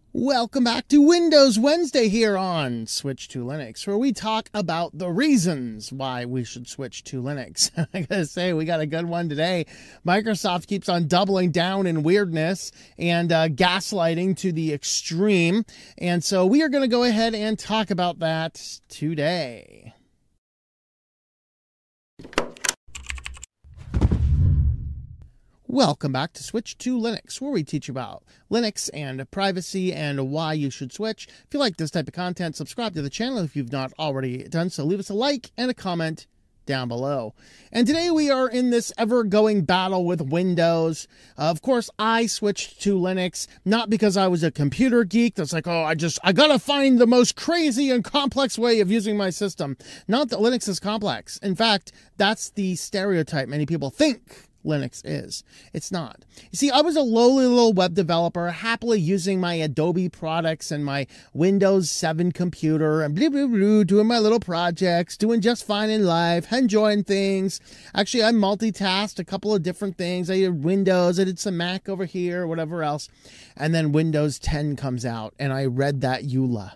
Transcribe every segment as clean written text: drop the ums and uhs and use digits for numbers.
Welcome back to Windows Wednesday here on Switch to Linux, where we talk about the reasons why we should switch to Linux. I gotta say, we got a good one today. Microsoft keeps on doubling down in weirdness and gaslighting to the extreme. And so we are going to go ahead and talk about that today. Welcome back to Switch to Linux, where we teach about Linux and privacy and why you should switch. If you like this type of content, subscribe to the channel if you've not already done so. Leave us a like and a comment down below. And today we are in this ever-going battle with Windows. Of course, I switched to Linux, not because I was a computer geek that's like, oh, I gotta find the most crazy and complex way of using my system. Not that Linux is complex. In fact, that's the stereotype many people think Linux is. It's not. You see, I was a lowly little web developer, happily using my Adobe products and my Windows 7 computer and blah, blah, blah, doing my little projects, doing just fine in life, enjoying things. Actually, I multitasked a couple of different things. I did Windows, I did some Mac over here, whatever else. And then Windows 10 comes out and I read that EULA.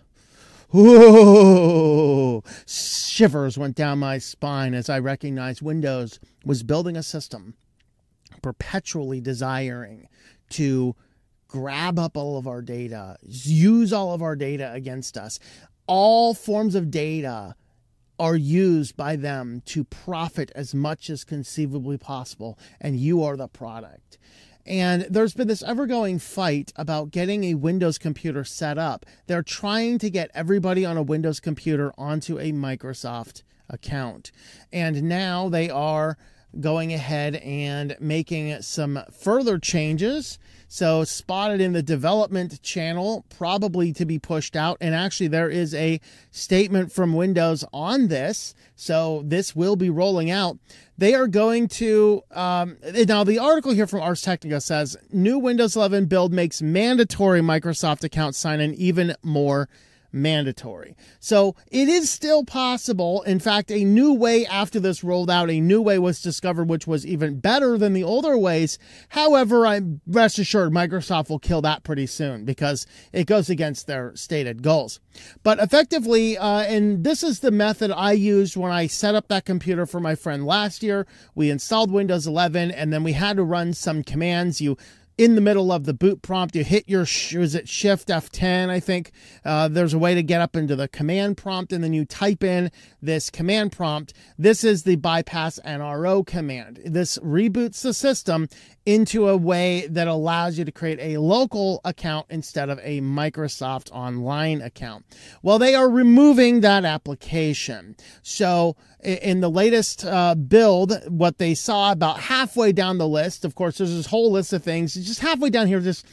Whoa! Shivers went down my spine as I recognized Windows was building a system perpetually desiring to grab up all of our data, use all of our data against us. All forms of data are used by them to profit as much as conceivably possible, and you are the product. And there's been this ever-going fight about getting a Windows computer set up. They're trying to get everybody on a Windows computer onto a Microsoft account. And now they are going ahead and making some further changes. So spotted in the development channel, probably to be pushed out. And actually there is a statement from Windows on this. So this will be rolling out. They are going to, now the article here from Ars Technica says, new Windows 11 build makes mandatory Microsoft account sign-in even more mandatory. So it is still possible. In fact, a new way after this rolled out, a new way was discovered, which was even better than the older ways. However, I'm rest assured Microsoft will kill that pretty soon because it goes against their stated goals. But effectively, and this is the method I used when I set up that computer for my friend last year. We installed Windows 11 and then we had to run some commands. In the middle of the boot prompt, you hit your, was it Shift F10, I think. There's a way to get up into the command prompt, and then you type in this command prompt. This is the bypass NRO command. This reboots the system into a way that allows you to create a local account instead of a Microsoft Online account. Well, they are removing that application. So in the latest build, what they saw about halfway down the list, of course, there's this whole list of things, just halfway down here, just,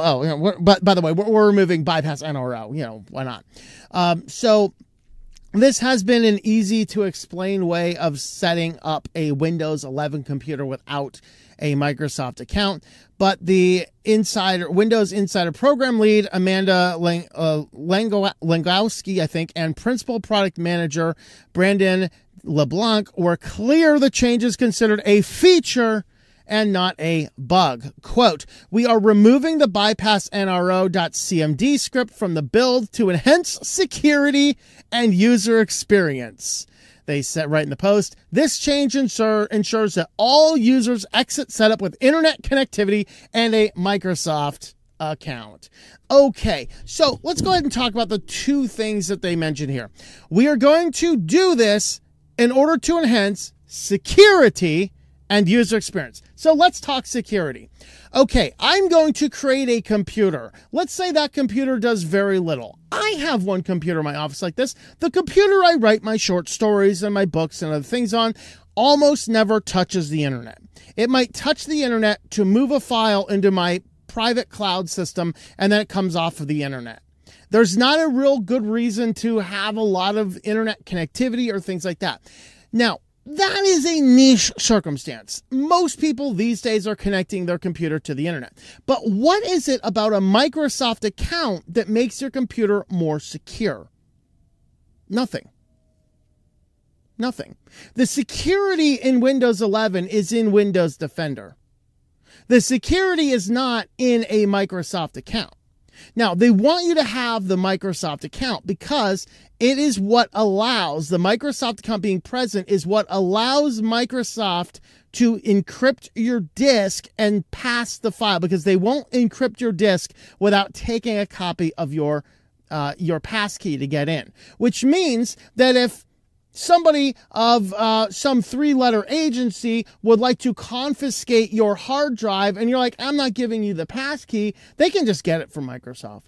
but by the way, we're removing bypass NRO, why not? So this has been an easy to explain way of setting up a Windows 11 computer without a Microsoft account. But the Windows Insider Program Lead, Amanda Langowski, I think, and Principal Product Manager, Brandon LeBlanc, were clear the changes considered a feature and not a bug. Quote, we are removing the bypass NRO.cmd script from the build to enhance security and user experience. They said right in the post, this change ensures that all users exit setup with internet connectivity and a Microsoft account. Okay, so let's go ahead and talk about the two things that they mentioned here. We are going to do this in order to enhance security and user experience. So let's talk security. Okay, I'm going to create a computer. Let's say that computer does very little. I have one computer in my office like this. The computer I write my short stories and my books and other things on almost never touches the internet. It might touch the internet to move a file into my private cloud system, and then it comes off of the internet. There's not a real good reason to have a lot of internet connectivity or things like that. Now, that is a niche circumstance. Most people these days are connecting their computer to the internet. But what is it about a Microsoft account that makes your computer more secure? Nothing. Nothing. The security in Windows 11 is in Windows Defender. The security is not in a Microsoft account. Now, they want you to have the Microsoft account because it is what allows, the Microsoft account being present is what allows Microsoft to encrypt your disk and pass the file, because they won't encrypt your disk without taking a copy of your passkey to get in, which means that if somebody of some 3-letter agency would like to confiscate your hard drive and you're like, I'm not giving you the passkey, they can just get it from Microsoft.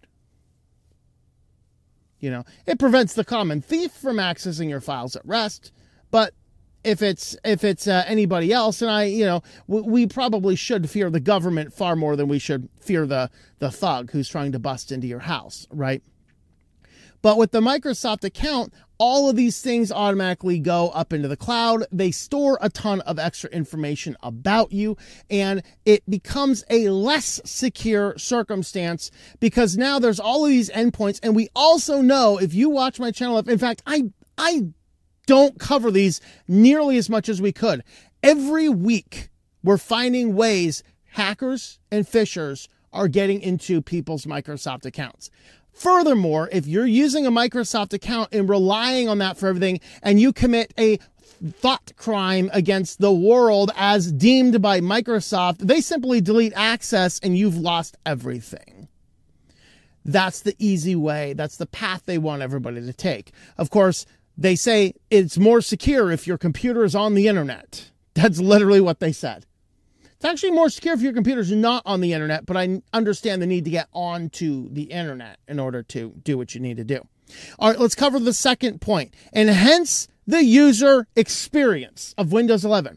You know, it prevents the common thief from accessing your files at rest. But if it's anybody else, and we probably should fear the government far more than we should fear the thug who's trying to bust into your house, right? But with the Microsoft account, all of these things automatically go up into the cloud. They store a ton of extra information about you, and it becomes a less secure circumstance because now there's all of these endpoints. And we also know, if you watch my channel, in fact, I don't cover these nearly as much as we could. Every week, we're finding ways hackers and phishers are getting into people's Microsoft accounts. Furthermore, if you're using a Microsoft account and relying on that for everything, and you commit a thought crime against the world as deemed by Microsoft, they simply delete access and you've lost everything. That's the easy way. That's the path they want everybody to take. Of course, they say it's more secure if your computer is on the internet. That's literally what they said. It's actually more secure if your computer's not on the internet, but I understand the need to get onto the internet in order to do what you need to do. All right, let's cover the second point. Enhance the user experience of Windows 11.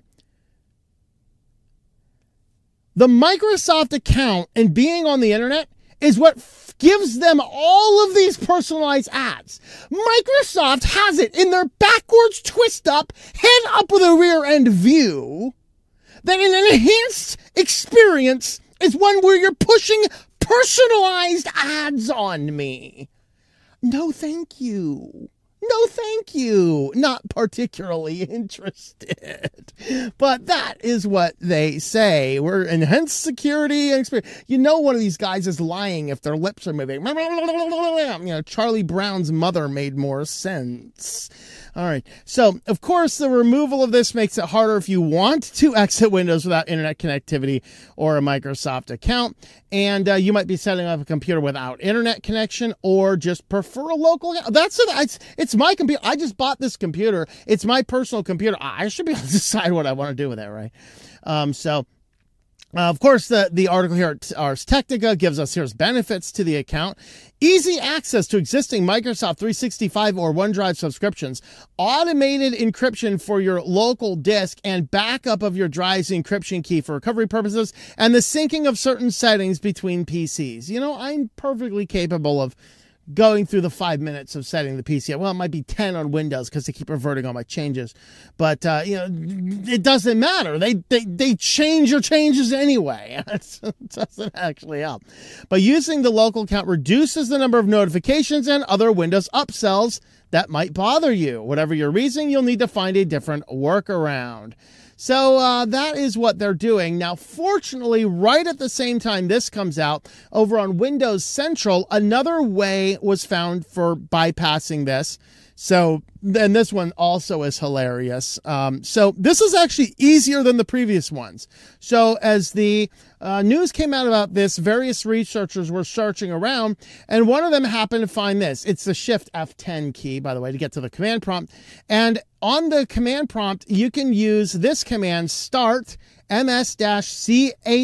The Microsoft account and being on the internet is what gives them all of these personalized ads. Microsoft has it in their backwards twist up, head up with a rear end view, that an enhanced experience is one where you're pushing personalized ads on me. No, thank you. No, thank you. Not particularly interested. But that is what they say. We're enhanced security and experience. You know, one of these guys is lying if their lips are moving. Charlie Brown's mother made more sense. All right. So, of course, the removal of this makes it harder if you want to exit Windows without internet connectivity or a Microsoft account. And you might be setting up a computer without internet connection or just prefer a local. It's my computer. I just bought this computer. It's my personal computer. I should be able to decide what I want to do with it, right? Of course, the article here at Ars Technica gives us here's benefits to the account. Easy access to existing Microsoft 365 or OneDrive subscriptions, automated encryption for your local disk, and backup of your drive's encryption key for recovery purposes, and the syncing of certain settings between PCs. You know, I'm perfectly capable of going through the 5 minutes of setting the PC. Well, it might be 10 on Windows because they keep reverting all my changes. But, it doesn't matter. They change your changes anyway. It doesn't actually help. But using the local account reduces the number of notifications and other Windows upsells that might bother you. Whatever your reason, you'll need to find a different workaround. So that is what they're doing. Now, fortunately, right at the same time this comes out, over on Windows Central, another way was found for bypassing this. So, and this one also is hilarious. So this is actually easier than the previous ones. So as the news came out about this, various researchers were searching around, and one of them happened to find this. It's the Shift F10 key, by the way, to get to the command prompt. And on the command prompt, you can use this command, start ms-chx :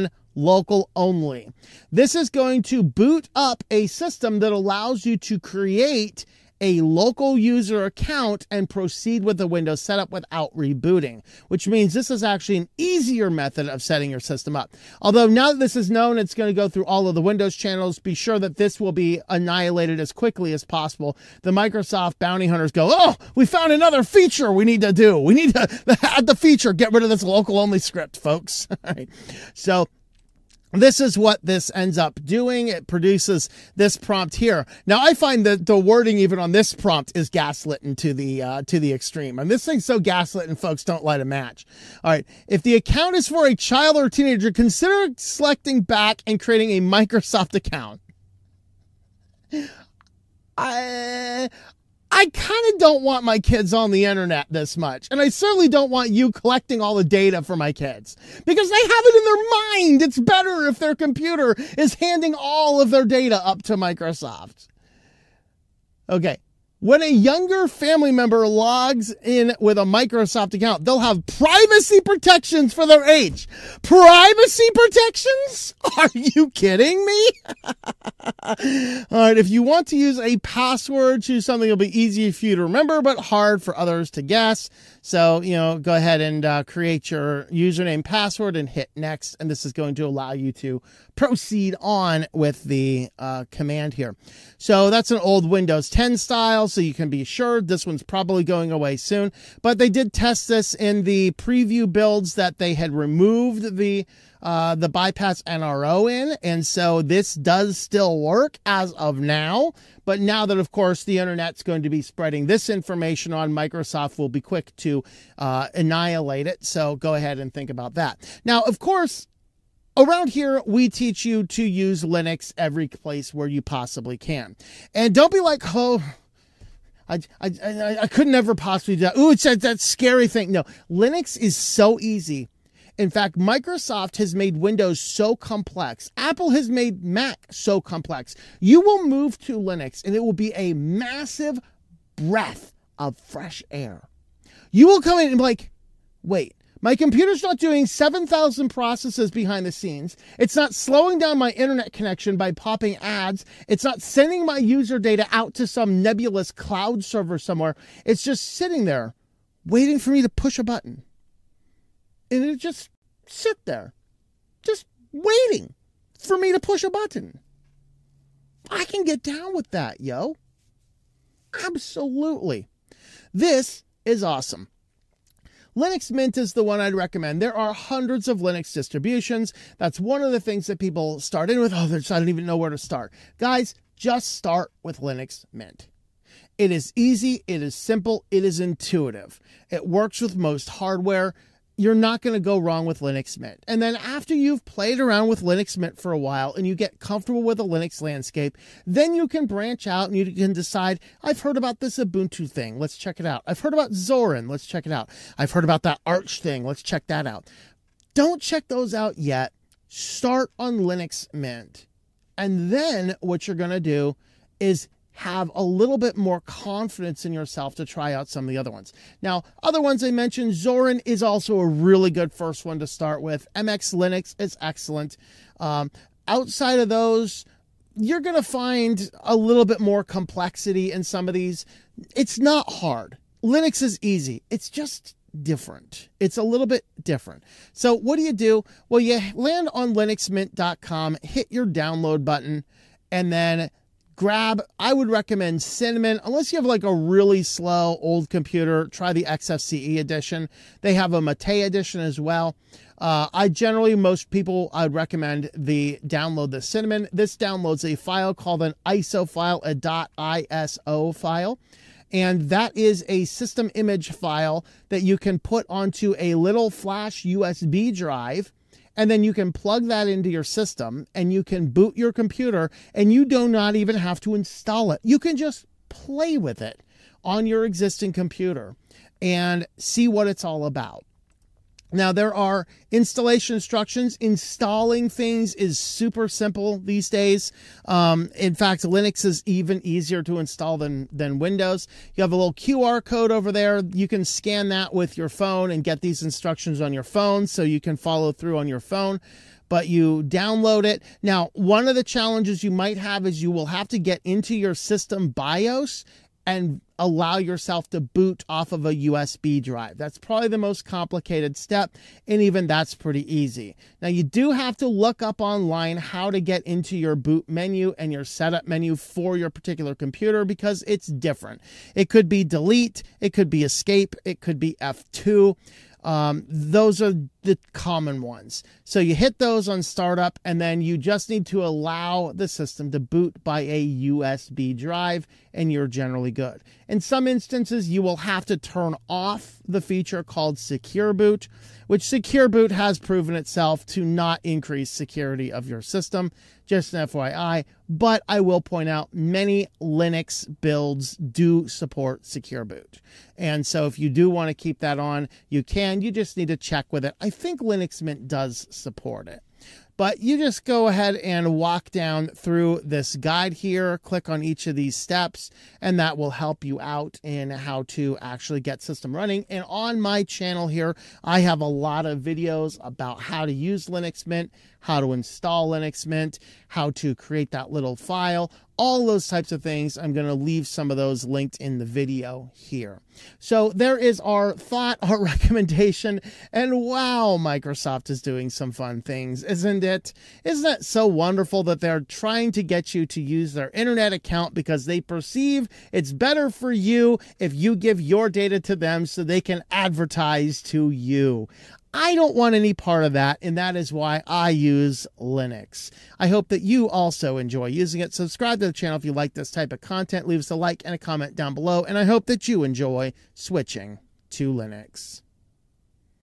local only. This is going to boot up a system that allows you to create a local user account and proceed with the Windows setup without rebooting, which means this is actually an easier method of setting your system up. Although now that this is known, it's going to go through all of the Windows channels. Be sure that this will be annihilated as quickly as possible. The Microsoft bounty hunters go, oh, we found another feature we need to do. We need to add the feature, get rid of this local only script, folks. All right. So this is what this ends up doing. It produces this prompt here. Now, I find that the wording even on this prompt is gaslit to the extreme. And this thing's so gaslit and folks don't light a match. All right. If the account is for a child or a teenager, consider selecting back and creating a Microsoft account. I kind of don't want my kids on the internet this much. And I certainly don't want you collecting all the data for my kids because they have it in their mind. It's better if their computer is handing all of their data up to Microsoft. Okay. When a younger family member logs in with a Microsoft account, they'll have privacy protections for their age. Privacy protections? Are you kidding me? All right, if you want to use a password, choose something that'll be easy for you to remember, but hard for others to guess. So, go ahead and create your username password and hit next. And this is going to allow you to proceed on with the command here. So that's an old Windows 10 style, so you can be sure this one's probably going away soon. But they did test this in the preview builds that they had removed the bypass NRO in, and so this does still work as of now. But now that, of course, the internet's going to be spreading this information on, Microsoft will be quick to annihilate it. So go ahead and think about that. Now, of course, around here, we teach you to use Linux every place where you possibly can. And don't be like, oh, I could never possibly do that. Ooh, it's that scary thing. No, Linux is so easy. In fact, Microsoft has made Windows so complex. Apple has made Mac so complex. You will move to Linux and it will be a massive breath of fresh air. You will come in and be like, wait, my computer's not doing 7,000 processes behind the scenes. It's not slowing down my internet connection by popping ads. It's not sending my user data out to some nebulous cloud server somewhere. It's just sitting there waiting for me to push a button. And it just sit there, just waiting for me to push a button. I can get down with that, yo. Absolutely. This is awesome. Linux Mint is the one I'd recommend. There are hundreds of Linux distributions. That's one of the things that people start in with. Oh, I don't even know where to start. Guys, just start with Linux Mint. It is easy. It is simple. It is intuitive. It works with most hardware. You're not going to go wrong with Linux Mint. And then after you've played around with Linux Mint for a while and you get comfortable with the Linux landscape, then you can branch out and you can decide, I've heard about this Ubuntu thing. Let's check it out. I've heard about Zorin. Let's check it out. I've heard about that Arch thing. Let's check that out. Don't check those out yet. Start on Linux Mint. And then what you're going to do is have a little bit more confidence in yourself to try out some of the other ones. Now, other ones I mentioned, Zorin is also a really good first one to start with. MX Linux is excellent. Outside of those, you're going to find a little bit more complexity in some of these. It's not hard. Linux is easy. It's just different. It's a little bit different. So what do? Well, you land on linuxmint.com, hit your download button, and then I would recommend Cinnamon. Unless you have like a really slow old computer, try the XFCE edition. They have a Mate edition as well. Most people, I'd recommend download the Cinnamon. This downloads a file called an ISO file, a .iso file. And that is a system image file that you can put onto a little flash USB drive. And then you can plug that into your system and you can boot your computer and you do not even have to install it. You can just play with it on your existing computer and see what it's all about. Now, there are installation instructions. Installing things is super simple these days. In fact, Linux is even easier to install than Windows. You have a little QR code over there. You can scan that with your phone and get these instructions on your phone so you can follow through on your phone. But you download it. Now, one of the challenges you might have is you will have to get into your system BIOS and allow yourself to boot off of a USB drive. That's probably the most complicated step, and even that's pretty easy. Now, you do have to look up online how to get into your boot menu and your setup menu for your particular computer because it's different. It could be delete, it could be escape, it could be F2. Those are the common ones. So you hit those on startup, and then you just need to allow the system to boot by a USB drive, and you're generally good. In some instances, you will have to turn off the feature called Secure Boot, which Secure Boot has proven itself to not increase security of your system. Just an FYI, but I will point out many Linux builds do support Secure Boot. And so if you do want to keep that on, you can. You just need to check with it. I think Linux Mint does support it. But you just go ahead and walk down through this guide here, click on each of these steps, and that will help you out in how to actually get system running. And on my channel here, I have a lot of videos about how to use Linux Mint, how to install Linux Mint, how to create that little file, all those types of things. I'm going to leave some of those linked in the video here. So there is our thought, our recommendation, and wow, Microsoft is doing some fun things, isn't it? Isn't it so wonderful that they're trying to get you to use their internet account because they perceive it's better for you if you give your data to them so they can advertise to you. I don't want any part of that, and that is why I use Linux. I hope that you also enjoy using it. Subscribe to the channel if you like this type of content. Leave us a like and a comment down below, and I hope that you enjoy switching to Linux.